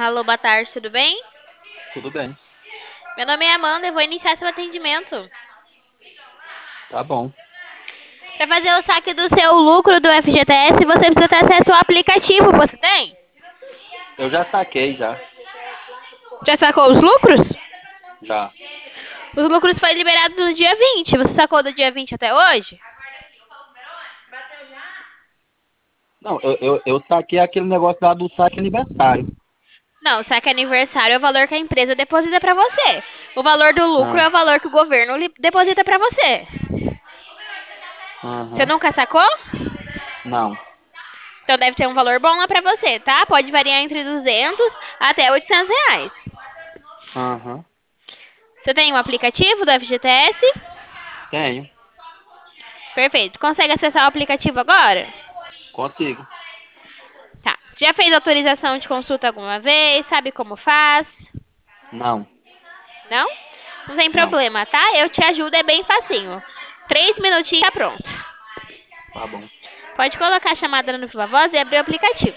Alô, boa tarde, tudo bem? Tudo bem, Meu nome é Amanda e vou iniciar seu atendimento. tá bom. Para fazer o saque do seu lucro do FGTS, você precisa ter acesso ao aplicativo, você tem? Eu já saquei, já. Já sacou os lucros? Já. Os lucros foi liberados no dia 20. Você sacou do dia 20 até hoje? Não, eu saquei aquele negócio lá do saque aniversário. Não, o saque aniversário é o valor que a empresa deposita para você. O valor do lucro Ah, é o valor que o governo deposita para você. Você aham. nunca sacou? Não. Então deve ter um valor bom lá para você, tá? Pode variar entre 200 até 800 reais. Aham. Você tem um aplicativo do FGTS? Tenho. Perfeito. Consegue acessar o aplicativo agora? Consigo. Tá. Já fez autorização de consulta alguma vez? Sabe como faz? Não. Não? Não tem Não. problema, tá? Eu te ajudo, é bem facinho. 3 minutinhos, tá pronto. Tá bom. Pode colocar a chamada no Viva Voz e abrir o aplicativo.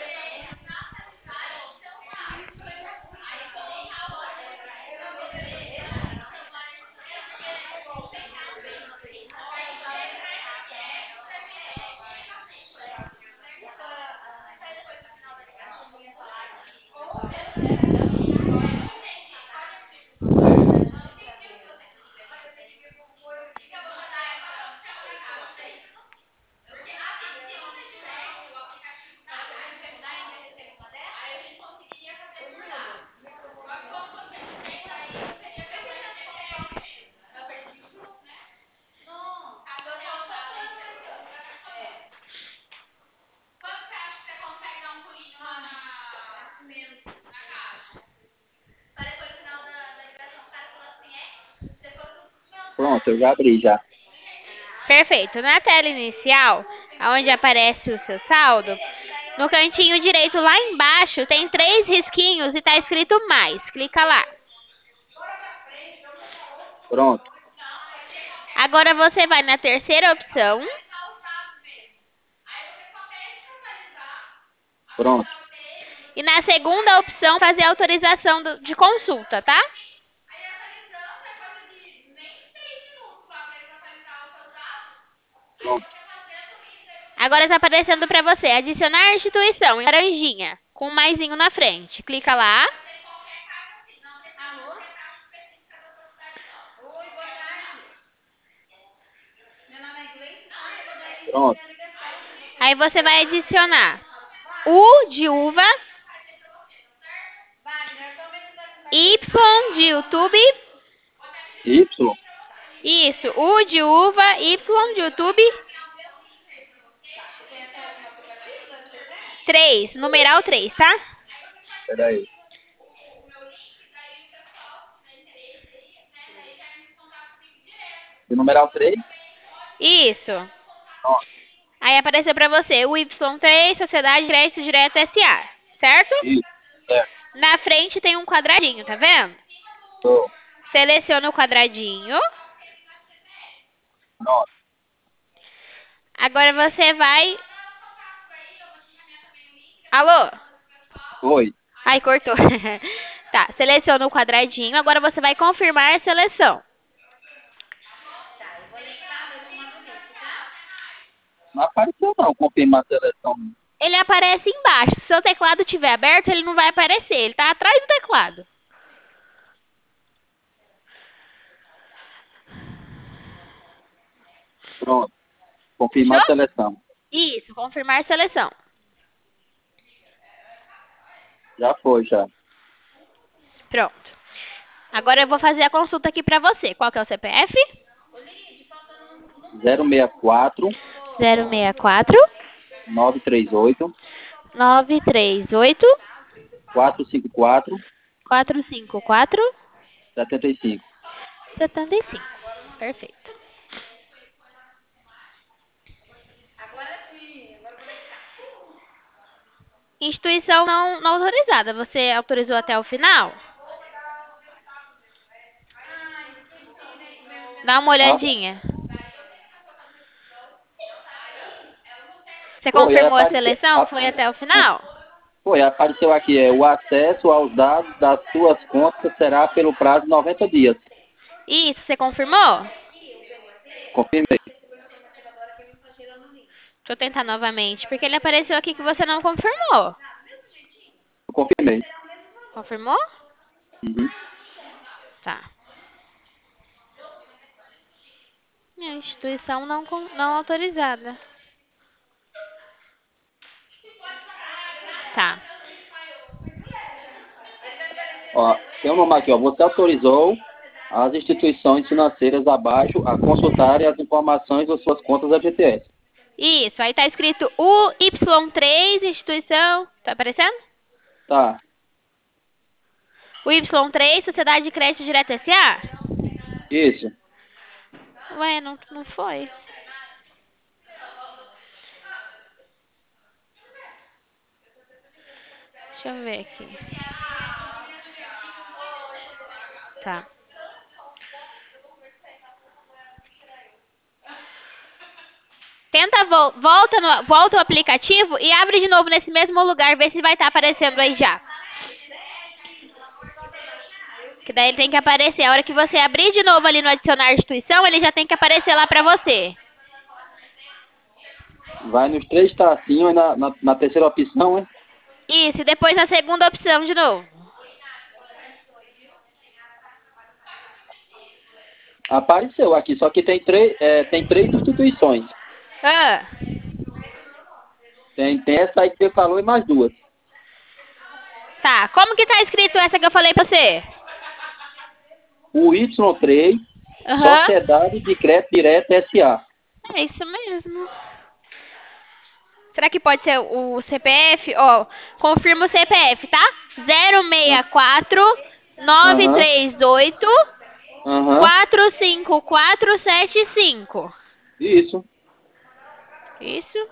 Pronto, eu já abri já. Perfeito. Na tela inicial, onde aparece o seu saldo, no cantinho direito lá embaixo tem três risquinhos e tá escrito mais. Clica lá. Pronto. Agora você vai na terceira opção Pronto. e na segunda opção fazer a autorização de consulta, tá? Pronto. Agora está aparecendo para você adicionar instituição em laranjinha com um maisinho na frente. Clica lá. Pronto. Aí você vai adicionar U de uva, Y de YouTube. Y. Isso, U de uva, Y de YouTube. 3, numeral 3, tá? Peraí. E numeral 3. Isso. Pronto. Aí apareceu para você o Y3, Sociedade de Crédito Direto SA, certo? Isso. Certo. Na frente tem um quadradinho, tá vendo? Tô. Seleciona o quadradinho. Pronto. Agora você vai. Alô? Foi. Ai, cortou. Tá, seleciona o quadradinho. Agora você vai confirmar a seleção. Não apareceu não. Confirmar a seleção. Ele aparece embaixo. Se seu teclado estiver aberto, ele não vai aparecer. Ele tá atrás do teclado. Pronto. Confirmar Fechou? a seleção. Isso, confirmar a seleção. Já foi, já. Pronto. Agora eu vou fazer a consulta aqui pra você. Qual que é o CPF? 064 064 938 938 454 454 75. 75. Perfeito. Instituição não autorizada. Você autorizou até o final? Dá uma Ah, olhadinha. Você foi, aí confirmou a apareceu. seleção? Foi até o final? Foi, apareceu aqui, o acesso aos dados das suas contas será pelo prazo de 90 dias. Isso, você confirmou? Confirmei. Deixa eu tentar novamente, porque ele apareceu aqui que você não confirmou. Confirmei. Confirmou? Uhum. Tá. Minha instituição não autorizada. Tá. Ó, tem um nome aqui, ó. Você autorizou as instituições financeiras abaixo a consultarem as informações das suas contas FGTS. Isso, aí tá escrito UY3, instituição. Tá aparecendo? Tá, O Y3, Sociedade de Crédito Direto S.A.? isso. Ué, não foi. Deixa eu ver aqui. Tá. Tenta, volta o aplicativo e abre de novo nesse mesmo lugar, vê se vai estar aparecendo aí já. Que daí ele tem que aparecer. A hora que você abrir de novo ali no adicionar instituição, ele já tem que aparecer lá pra você. Vai nos três tracinhos e na terceira opção, né? Isso, e depois na segunda opção de novo. Apareceu aqui, só que tem três instituições. Ah, Tem essa aí que você falou e mais duas. tá. Como que tá escrito essa que eu falei pra você? O Y3, Aham. Sociedade de Crédito Direto SA. É isso mesmo. Será que pode ser o CPF? Ó, confirma o CPF, tá? Ah, 064 Aham, 938 aham, 454775. isso, Isso?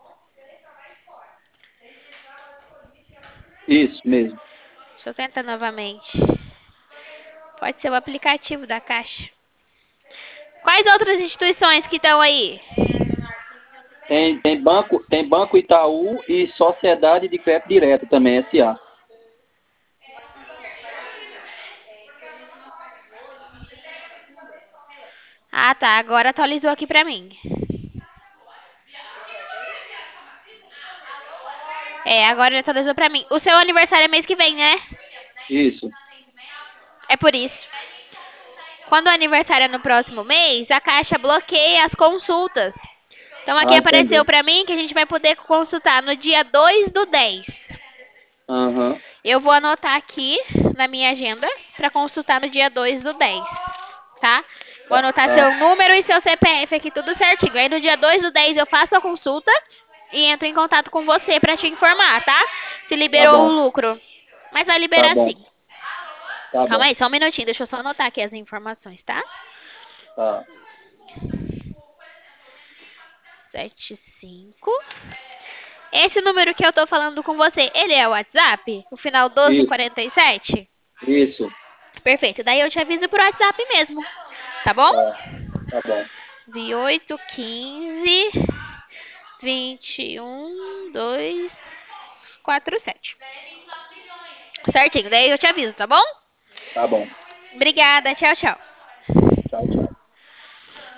isso mesmo. Deixa eu tentar novamente. Pode ser o aplicativo da Caixa. Quais outras instituições que estão aí? Tem Banco Itaú e Sociedade de Crédito Direto também, SA. Ah, tá. Agora atualizou aqui pra mim. É, agora ele atualizou pra mim. O seu aniversário é mês que vem, né? Isso. É por isso. Quando o aniversário é no próximo mês, a Caixa bloqueia as consultas. Então aqui Ah, apareceu entendi. pra mim que a gente vai poder consultar no dia 2/10. Aham, Eu vou anotar aqui na minha agenda pra consultar no dia 2/10, tá? Vou anotar tá, seu número e seu CPF aqui tudo certinho. Aí no dia 2/10 eu faço a consulta e entro em contato com você pra te informar, tá? Se tá liberou o bom, lucro. Mas vai tá liberar bom, sim. tá Calma bom, aí, só um minutinho. Deixa eu só anotar aqui as informações, tá? tá. 75. Esse número que eu tô falando com você, ele é o WhatsApp? O final Isso, 1247? isso, Perfeito. Daí eu te aviso por WhatsApp mesmo. Tá bom? tá, tá bom. 2815 21247. Certinho. Daí eu te aviso, tá bom? Tá bom. Obrigada. Tchau, tchau.